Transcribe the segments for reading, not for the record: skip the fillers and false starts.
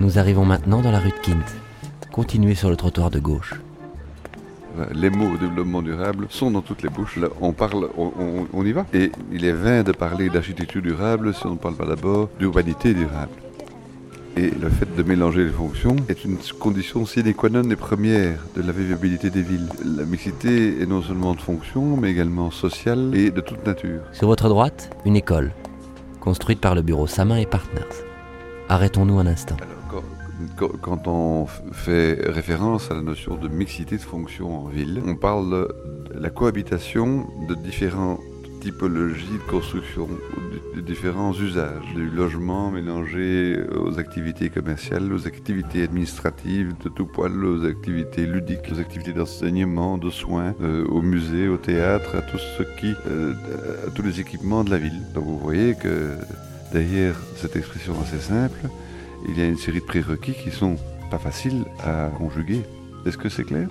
Nous arrivons maintenant dans la rue de Quinte. Continuez sur le trottoir de gauche. Les mots développement durable sont dans toutes les bouches. Là, on y va. Et il est vain de parler d'architecture durable si on ne parle pas d'abord d'urbanité durable. Et le fait de mélanger les fonctions est une condition sine qua non et première de la vivabilité des villes. La mixité est non seulement de fonction, mais également sociale et de toute nature. Sur votre droite, une école, construite par le bureau Samin et Partners. Arrêtons-nous un instant. Alors, quand on fait référence à la notion de mixité de fonctions en ville, on parle de la cohabitation de différentes typologies de construction, de différents usages, du logement mélangé aux activités commerciales, aux activités administratives de tout poil, aux activités ludiques, aux activités d'enseignement, de soins, au musée, au théâtre, à à tous les équipements de la ville. Donc vous voyez que derrière cette expression assez simple, il y a une série de prérequis qui sont pas faciles à conjuguer. Est-ce que c'est clair ?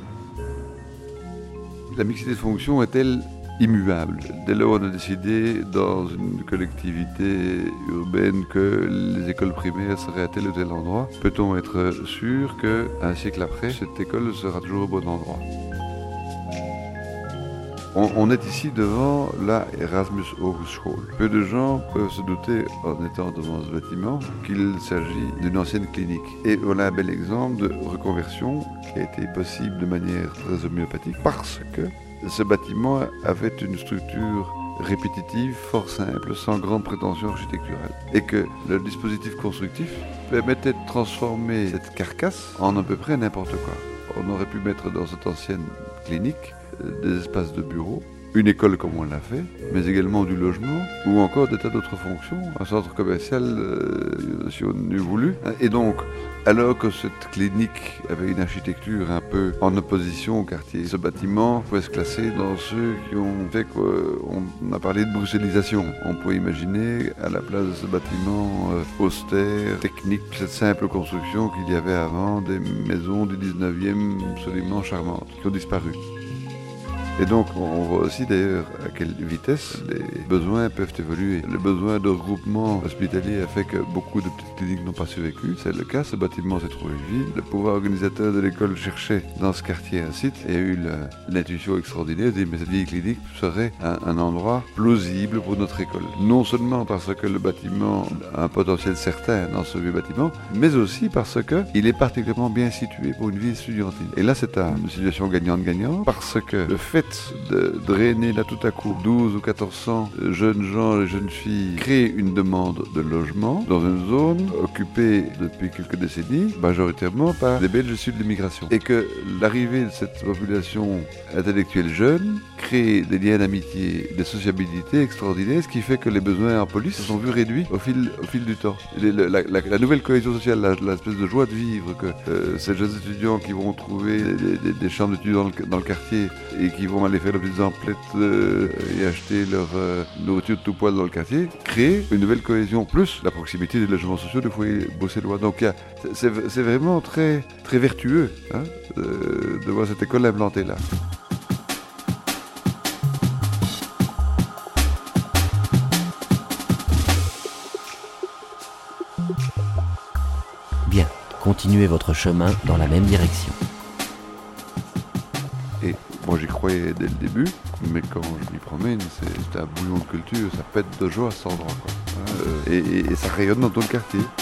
La mixité de fonctions est-elle immuable ? Dès lors, on a décidé dans une collectivité urbaine que les écoles primaires seraient à tel ou tel endroit. Peut-on être sûr qu'un siècle après, cette école sera toujours au bon endroit ? On est ici devant la Erasmus Hogeschool. Peu de gens peuvent se douter, en étant devant ce bâtiment, qu'il s'agit d'une ancienne clinique. Et voilà un bel exemple de reconversion qui a été possible de manière très homéopathique parce que ce bâtiment avait une structure répétitive, fort simple, sans grande prétention architecturale. Et que le dispositif constructif permettait de transformer cette carcasse en à peu près n'importe quoi. On aurait pu mettre dans cette ancienne clinique des espaces de bureaux, une école comme on l'a fait, mais également du logement, ou encore des tas d'autres fonctions, un centre commercial si on eût voulu. Et donc, alors que cette clinique avait une architecture un peu en opposition au quartier, ce bâtiment pouvait se classer dans ceux qui ont fait qu'on a parlé de bruxellisation. On peut imaginer à la place de ce bâtiment austère, technique, cette simple construction qu'il y avait avant, des maisons du 19e absolument charmantes, qui ont disparu. Et donc, on voit aussi d'ailleurs à quelle vitesse les besoins peuvent évoluer. Le besoin de regroupement hospitalier a fait que beaucoup de petites cliniques n'ont pas survécu. C'est le cas, ce bâtiment s'est trouvé vide. Le pouvoir organisateur de l'école cherchait dans ce quartier un site et a eu l'intuition extraordinaire de dire mais cette vieille clinique serait un endroit plausible pour notre école. Non seulement parce que le bâtiment a un potentiel certain dans ce vieux bâtiment, mais aussi parce qu'il est particulièrement bien situé pour une vie estudiantine. Et là, c'est une situation gagnante-gagnant parce que le fait de drainer là tout à coup 12 ou 1400 jeunes gens et jeunes filles crée une demande de logement dans une zone occupée depuis quelques décennies majoritairement par des Belges issus de l'immigration et que l'arrivée de cette population intellectuelle jeune crée des liens d'amitié, des sociabilités extraordinaires, ce qui fait que les besoins en police se sont vus réduits au fil du temps. La nouvelle cohésion sociale, l'espèce de joie de vivre que ces jeunes étudiants qui vont trouver des chambres d'étudiants dans le quartier et qui vont aller faire leurs petites emplettes et acheter leur nourriture de tout poil dans le quartier, crée une nouvelle cohésion, plus la proximité des logements sociaux des foyers bruxellois. Donc c'est vraiment très, très vertueux de voir cette école implantée là. Bien, continuez votre chemin dans la même direction. Et moi j'y croyais dès le début, mais quand je m'y promène, c'est un bouillon de culture, ça pète de joie cet endroit, quoi. Et ça rayonne dans tout le quartier.